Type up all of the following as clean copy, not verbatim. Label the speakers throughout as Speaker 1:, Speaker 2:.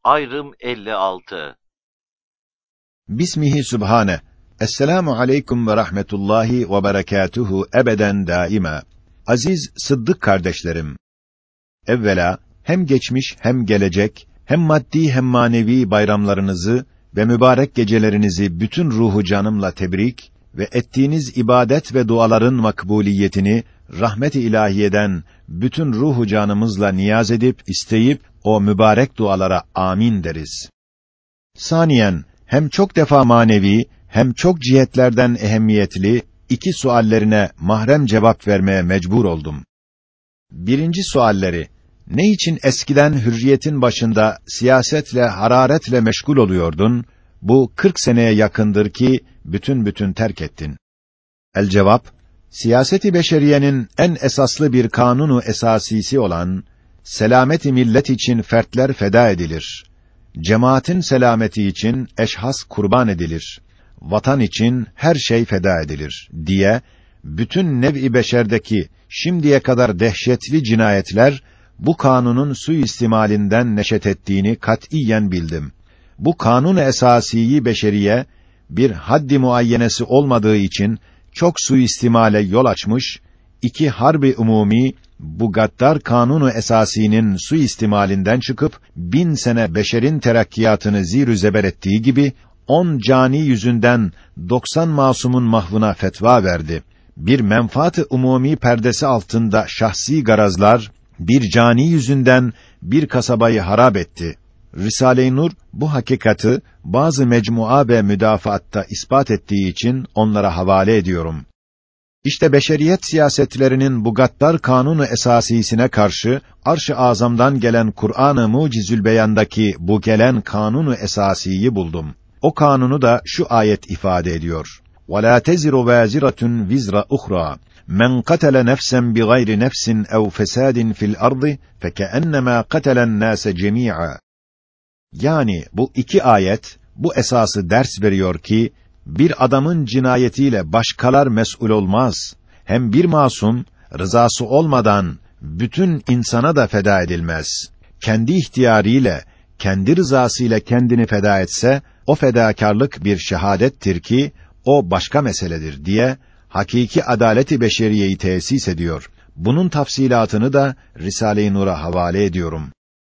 Speaker 1: Ayrım 56.
Speaker 2: Bismihi Sübhane. Esselamu aleyküm ve rahmetullahi ve berekatuhu ebeden daima. Aziz Sıddık kardeşlerim. Evvela hem geçmiş hem gelecek, hem maddi hem manevi bayramlarınızı ve mübarek gecelerinizi bütün ruhu canımla tebrik ve ettiğiniz ibadet ve duaların makbuliyetini rahmet-i ilahiyeden bütün ruhu canımızla niyaz edip isteyip o mübarek dualara amin deriz. Saniyen, hem çok defa manevi hem çok cihetlerden ehemmiyetli iki suallerine mahrem cevap vermeye mecbur oldum. Birinci sualleri, ne için eskiden hürriyetin başında siyasetle, hararetle meşgul oluyordun, bu 40 seneye yakındır ki bütün terk ettin? El cevap, siyaseti beşeriyenin en esaslı bir kanunu esasisi olan, selameti millet için fertler feda edilir. Cemaatin selameti için eşhas kurban edilir. Vatan için her şey feda edilir diye bütün nev-i beşerdeki şimdiye kadar dehşetli cinayetler bu kanunun suistimalinden neşet ettiğini katiyen bildim. Bu kanun esasiyi beşeriye bir haddi muayyenesi olmadığı için çok suistimale yol açmış, iki harbi umumi bu gaddar kanunu esasinin suistimalinden çıkıp 1000 sene beşerin terakkiyatını zir-ü zeber ettiği gibi 10 cani yüzünden 90 masumun mahvına fetva verdi. Bir menfaat-ı umumi perdesi altında şahsi garazlar bir cani yüzünden bir kasabayı harap etti. Risale-i Nur bu hakikati bazı mecmua ve müdafaatta ispat ettiği için onlara havale ediyorum. İşte beşeriyet siyasetlerinin bu gaddar kanunu esasisine karşı Arş-ı Azam'dan gelen Kur'an-ı Mucizül Beyan'daki bu gelen kanunu esasiyi buldum. O kanunu da şu ayet ifade ediyor. وَلَا تَزِرُ وَازِرَةٌ وِزْرَ أُخْرَى مَنْ قَتَلَ نَفْسًا بِغَيْرِ نَفْسٍ اَوْ فَسَادٍ فِي الْأَرْضِ فَكَأَنَّمَا قَتَلَ النَّاسَ جَمِيعًا. Yani bu iki ayet bu esası ders veriyor ki bir adamın cinayetiyle başkalar mesul olmaz. Hem bir masum rızası olmadan bütün insana da feda edilmez. Kendi ihtiyarıyla, kendi rızasıyla kendini feda etse o fedakarlık bir şehadettir ki o başka meseledir diye hakiki adaleti beşeriyeyi tesis ediyor. Bunun tafsilatını da Risale-i Nur'a havale ediyorum.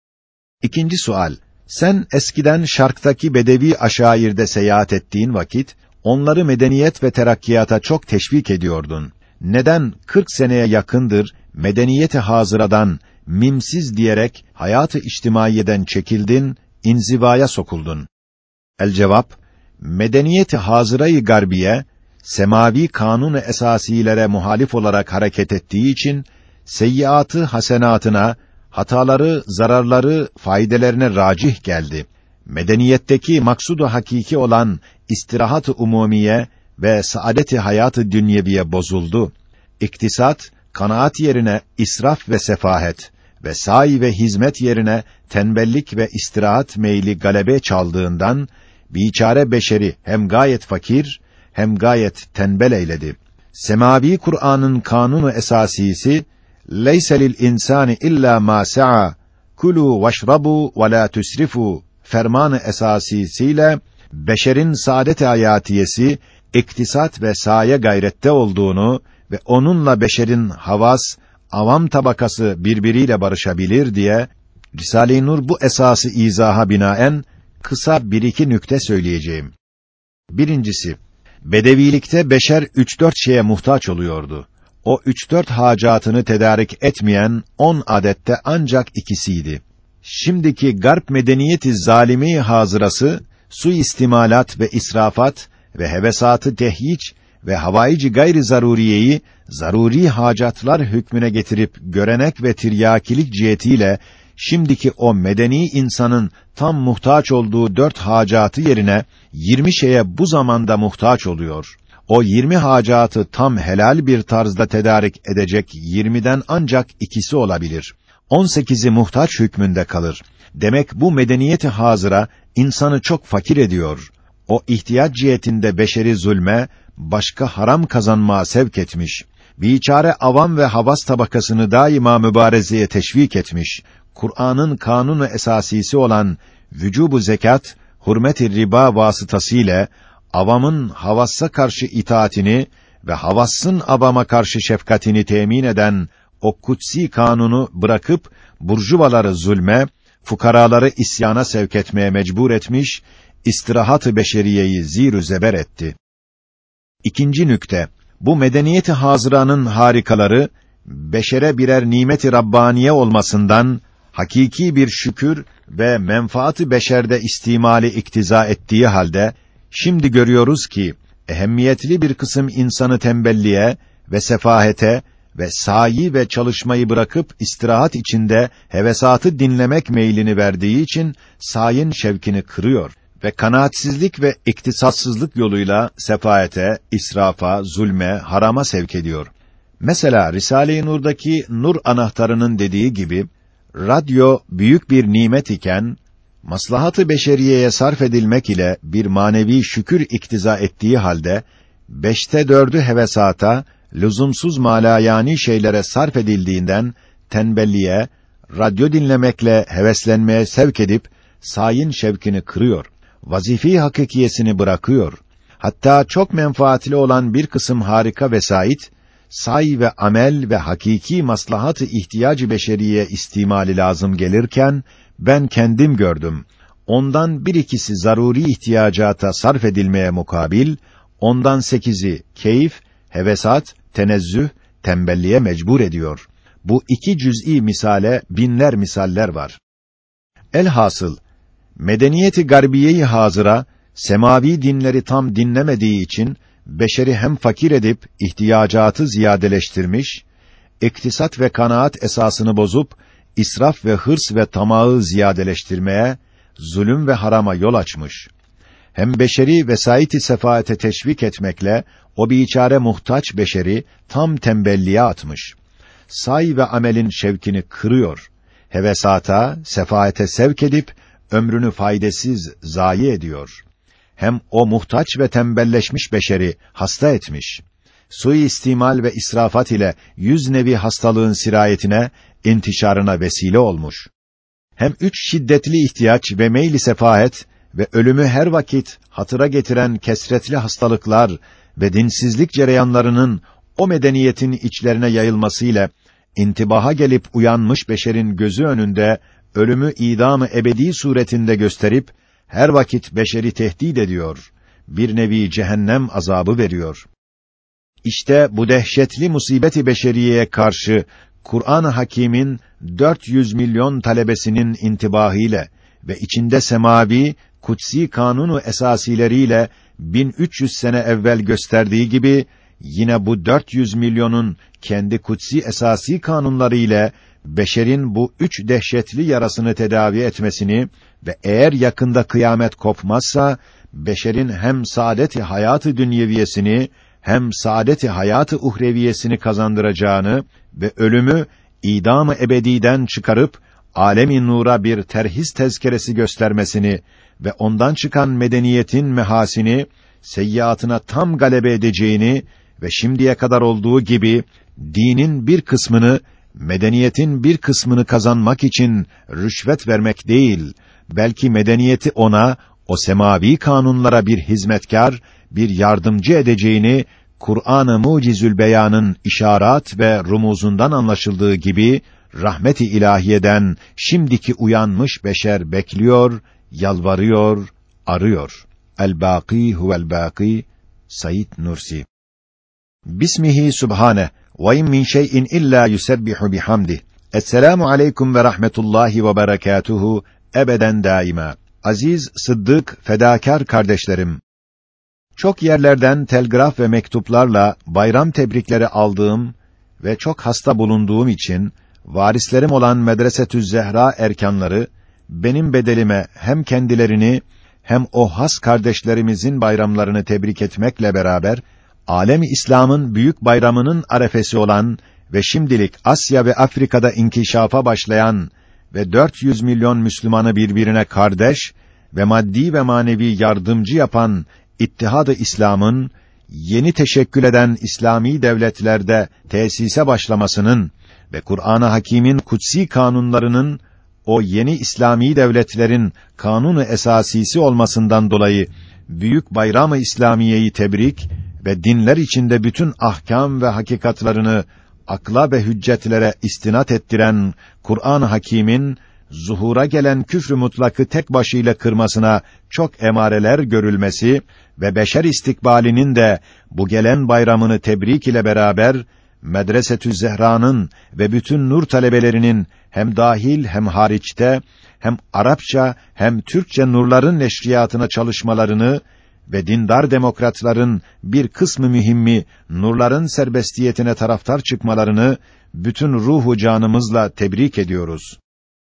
Speaker 2: İkinci sual. Sen eskiden Şark'taki Bedevi aşairde seyahat ettiğin vakit, onları medeniyet ve terakkiyata çok teşvik ediyordun. Neden 40 seneye yakındır medeniyeti hazıradan mimsiz diyerek hayatı içtimaiyeden çekildin, inzivaya sokuldun? El cevap, medeniyeti hazırayı garbiye, semavi kanun-u esasilere muhalif olarak hareket ettiği için, seyyiatı hasenatına, hataları, zararları, faydelerine racih geldi. Medeniyetteki maksudu hakiki olan istirahat-ı umumiye ve saadet-i hayat-ı dünyeviye bozuldu. İktisat, kanaat yerine israf ve sefahet ve sa'i ve hizmet yerine tembellik ve istirahat meyli galebe çaldığından, biçare beşeri hem gayet fakir, hem gayet tembel eyledi. Semavi Kur'an'ın kanunu esasisi, leyse lil insani illa ma sa'a, kulu veşrabu ve la tusrifu fermanı esasisiyle beşerin saadet-i hayatiyesi iktisat ve saye gayrette olduğunu ve onunla beşerin havas, avam tabakası birbiriyle barışabilir diye Risale-i Nur bu esası izaha binaen kısa bir iki nükte söyleyeceğim. Birincisi, bedevilikte beşer 3-4 şeye muhtaç oluyordu. O 3-4 hacatını tedarik etmeyen 10 adette ancak ikisiydi. Şimdiki garp medeniyeti zalimi hazırası, suistimalat ve israfat ve hevesatı tehyiç ve havaici gayri zaruriyeyi zaruri hacatlar hükmüne getirip görenek ve tiryakilik cihetiyle şimdiki o medeni insanın tam muhtaç olduğu 4 hacatı yerine 20 şeye bu zamanda muhtaç oluyor. O 20 hacatı tam helal bir tarzda tedarik edecek 20'den ancak ikisi olabilir. 18'i muhtaç hükmünde kalır. Demek bu medeniyeti hazıra insanı çok fakir ediyor. O ihtiyaç cihetinde beşeri zulme, başka haram kazanmaya sevk etmiş. Biçare avam ve havas tabakasını daima mübarezeye teşvik etmiş. Kur'an'ın kanunu esasisi olan vücubu zekat, hurmet-i riba vasıtasıyla avamın havassa karşı itaatini ve havassın avama karşı şefkatini temin eden o kutsi kanunu bırakıp burjuvaları zulme, fukaraları isyana sevk etmeye mecbur etmiş, istirahat-ı beşeriyeyi zir-ü zeber etti. İkinci nükte, bu medeniyet-i hazıranın harikaları, beşere birer nimet-i Rabbaniye olmasından, hakiki bir şükür ve menfaat-ı beşerde istimali iktiza ettiği halde, şimdi görüyoruz ki, ehemmiyetli bir kısım insanı tembelliğe ve sefahete ve sayi ve çalışmayı bırakıp istirahat içinde hevesatı dinlemek meylini verdiği için sayin şevkini kırıyor ve kanaatsizlik ve iktisatsızlık yoluyla sefahete, israfa, zulme, harama sevk ediyor. Mesela Risale-i Nur'daki Nur anahtarının dediği gibi, radyo büyük bir nimet iken, maslahat-ı beşeriyeye sarf edilmek ile bir manevi şükür iktiza ettiği halde, 4'ü hevesata, lüzumsuz malayani şeylere sarf edildiğinden, tembelliğe, radyo dinlemekle heveslenmeye sevk edip, sayin şevkini kırıyor, vazife-i hakikiyesini bırakıyor. Hatta çok menfaatli olan bir kısım harika vesait, say ve amel ve hakiki maslahat-ı ihtiyacı beşeriye istimali lazım gelirken, ben kendim gördüm. Ondan bir ikisi zaruri ihtiyacata sarf edilmeye mukabil, ondan 8'i keyif, hevesat, tenezzüh, tembelliğe mecbur ediyor. Bu iki cüz'i misale binler misaller var. Elhasıl, medeniyeti garbiye-i hazıra, semavi dinleri tam dinlemediği için, beşeri hem fakir edip, ihtiyacatı ziyadeleştirmiş, iktisat ve kanaat esasını bozup, israf ve hırs ve tamağı ziyadeleştirmeye, zulüm ve harama yol açmış. Hem beşeri vesait-i sefaate teşvik etmekle, o biçare muhtaç beşeri, tam tembelliğe atmış. Say ve amelin şevkini kırıyor. Hevesata, sefaate sevk edip, ömrünü faydasız zayi ediyor. Hem o muhtaç ve tembelleşmiş beşeri hasta etmiş. Suistimal ve israfat ile 100 nevi hastalığın sirayetine, intişarına vesile olmuş. Hem 3 şiddetli ihtiyaç ve meyl-i sefahet ve ölümü her vakit hatıra getiren kesretli hastalıklar ve dinsizlik cereyanlarının o medeniyetin içlerine yayılmasıyla intibaha gelip uyanmış beşerin gözü önünde ölümü idam-ı ebedi suretinde gösterip her vakit beşeri tehdit ediyor. Bir nevi cehennem azabı veriyor. İşte bu dehşetli musibeti beşeriyeye karşı Kur'an-ı Hakîm'in 400 milyon talebesinin intibahıyla ve içinde semavi, kutsi kanunu esasileriyle 1300 sene evvel gösterdiği gibi yine bu 400 milyonun kendi kutsi esasi kanunları ile beşerin bu 3 dehşetli yarasını tedavi etmesini ve eğer yakında kıyamet kopmazsa beşerin hem saadet-i hayatı dünyeviyesini hem saadet-i hayatı uhreviyesini kazandıracağını ve ölümü idam-ı ebediden çıkarıp alem-i nura bir terhis tezkeresi göstermesini ve ondan çıkan medeniyetin mehasini seyyiatına tam galebe edeceğini ve şimdiye kadar olduğu gibi dinin bir kısmını, medeniyetin bir kısmını kazanmak için rüşvet vermek değil, belki medeniyeti ona, o semavi kanunlara bir hizmetkar, bir yardımcı edeceğini, Kur'an-ı Mucizül Beyan'ın işaret ve rumuzundan anlaşıldığı gibi, rahmet-i ilahiyeden şimdiki uyanmış beşer bekliyor, yalvarıyor, arıyor. El-Bâkî huvel-Bâkî, Said Nursi. Bismihi Subhane ve in min şey'in illa yusebbihu bihamdih. Esselamu aleyküm ve rahmetullahi ve berekatuhu ebeden daima. Aziz, sıddık, fedakar kardeşlerim. Çok yerlerden telgraf ve mektuplarla bayram tebrikleri aldığım ve çok hasta bulunduğum için varislerim olan Medresetüz Zehra erkanları benim bedelime hem kendilerini hem o has kardeşlerimizin bayramlarını tebrik etmekle beraber alem-i İslam'ın büyük bayramının arefesi olan ve şimdilik Asya ve Afrika'da inkişafa başlayan ve 400 milyon Müslümanı birbirine kardeş ve maddi ve manevi yardımcı yapan İttihad-ı İslam'ın yeni teşekkül eden İslami devletlerde tesise başlamasının ve Kur'an-ı Hakîm'in kutsi kanunlarının o yeni İslami devletlerin kanunu esasisi olmasından dolayı büyük bayram-ı İslamiyeyi tebrik ve dinler içinde bütün ahkam ve hakikatlarını akla ve hüccetlere istinat ettiren Kur'an-ı Hakîm'in zuhura gelen küfrü mutlakı tek başıyla kırmasına çok emareler görülmesi ve beşer istikbalinin de bu gelen bayramını tebrik ile beraber Medresetü Zehra'nın ve bütün nur talebelerinin hem dahil hem hariçte hem Arapça hem Türkçe nurların neşriyatına çalışmalarını ve dindar demokratların bir kısmı mühimmi nurların serbestiyetine taraftar çıkmalarını bütün ruhu canımızla tebrik ediyoruz.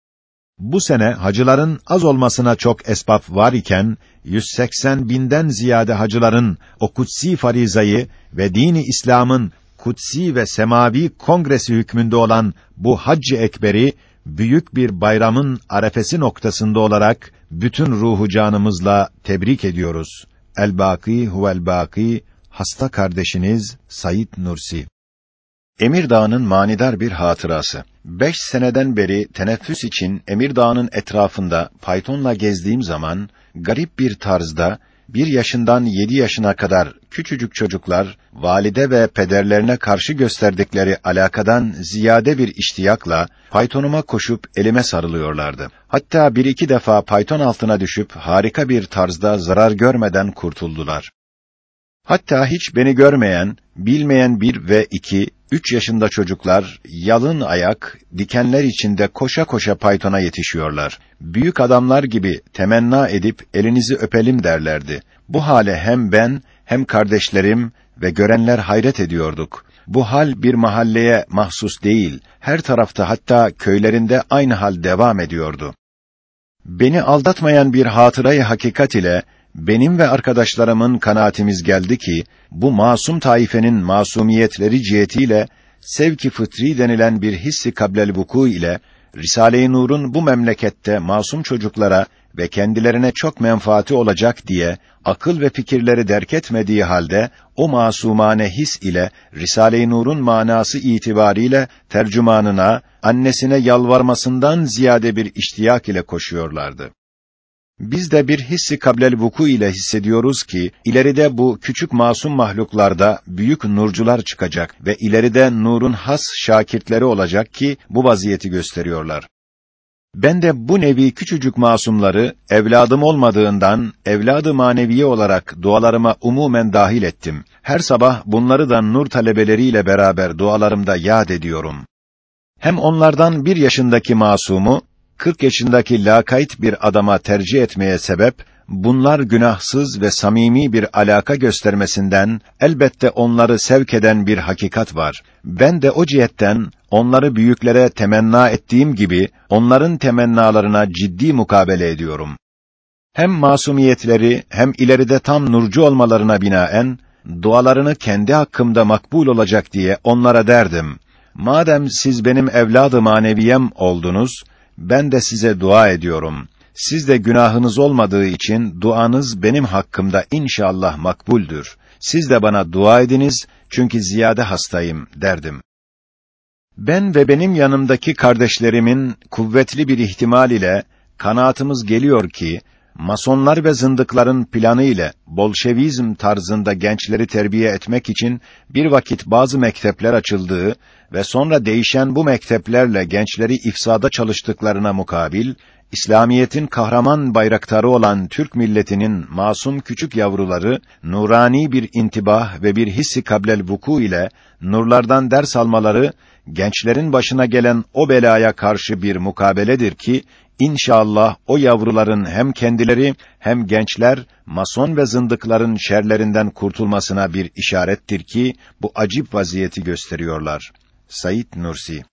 Speaker 2: Bu sene hacıların az olmasına çok esbab var iken 180 binden ziyade hacıların o kutsi farizayı ve dini İslam'ın kutsi ve semavi kongresi hükmünde olan bu Hac-ı Ekber'i büyük bir bayramın arefesi noktasında olarak bütün ruhu canımızla tebrik ediyoruz. El-Bâkî huvel-Bâkî, hasta kardeşiniz Said Nursi. Emirdağ'ın manidar bir hatırası. 5 seneden beri teneffüs için Emirdağ'ın etrafında faytonla gezdiğim zaman garip bir tarzda 1 yaşından 7 yaşına kadar küçücük çocuklar valide ve pederlerine karşı gösterdikleri alakadan ziyade bir iştiyakla faytonuma koşup elime sarılıyorlardı. Hatta 1-2 defa fayton altına düşüp harika bir tarzda zarar görmeden kurtuldular. Hatta hiç beni görmeyen, bilmeyen 1 ve 2, 3 yaşında çocuklar yalın ayak, dikenler içinde koşa koşa faytona yetişiyorlar. Büyük adamlar gibi temenna edip elinizi öpelim derlerdi. Bu hale hem ben hem kardeşlerim ve görenler hayret ediyorduk. Bu hal bir mahalleye mahsus değil, her tarafta hatta köylerinde aynı hal devam ediyordu. Beni aldatmayan bir hatırayı hakikat ile benim ve arkadaşlarımın kanaatimiz geldi ki, bu masum taifenin masumiyetleri cihetiyle, sevk-i fıtri denilen bir hissi kablel vuku ile, Risale-i Nur'un bu memlekette masum çocuklara ve kendilerine çok menfaati olacak diye, akıl ve fikirleri derk etmediği halde, o masumane his ile, Risale-i Nur'un manası itibariyle, tercümanına, annesine yalvarmasından ziyade bir iştiyak ile koşuyorlardı. Biz de bir hissi kablel vuku ile hissediyoruz ki, ileride bu küçük masum mahluklarda büyük nurcular çıkacak ve ileride nurun has şakirtleri olacak ki, bu vaziyeti gösteriyorlar. Ben de bu nevi küçücük masumları, evladım olmadığından, evladı maneviye olarak dualarıma umumen dahil ettim. Her sabah bunları da nur talebeleriyle beraber dualarımda yad ediyorum. Hem onlardan 1 yaşındaki masumu, 40 yaşındaki lakayt bir adama tercih etmeye sebep, bunlar günahsız ve samimi bir alaka göstermesinden, elbette onları sevk eden bir hakikat var. Ben de o cihetten, onları büyüklere temenna ettiğim gibi, onların temennalarına ciddi mukabele ediyorum. Hem masumiyetleri, hem ileride tam nurcu olmalarına binaen, dualarını kendi hakkımda makbul olacak diye onlara derdim. Madem siz benim evladı maneviyem oldunuz, ben de size dua ediyorum. Siz de günahınız olmadığı için duanız benim hakkımda inşallah makbuldür. Siz de bana dua ediniz çünkü ziyade hastayım derdim. Ben ve benim yanımdaki kardeşlerimin kuvvetli bir ihtimal ile kanaatımız geliyor ki Masonlar ve zındıkların planı ile Bolşevizm tarzında gençleri terbiye etmek için bir vakit bazı mektepler açıldığı ve sonra değişen bu mekteplerle gençleri ifsada çalıştıklarına mukabil, İslamiyetin kahraman bayraktarı olan Türk milletinin masum küçük yavruları, nurani bir intibah ve bir hissi kablel vuku ile nurlardan ders almaları, gençlerin başına gelen o belaya karşı bir mukabeledir ki, İnşallah o yavruların hem kendileri hem gençler mason ve zındıkların şerlerinden kurtulmasına bir işarettir ki bu acip vaziyeti gösteriyorlar. Said Nursi.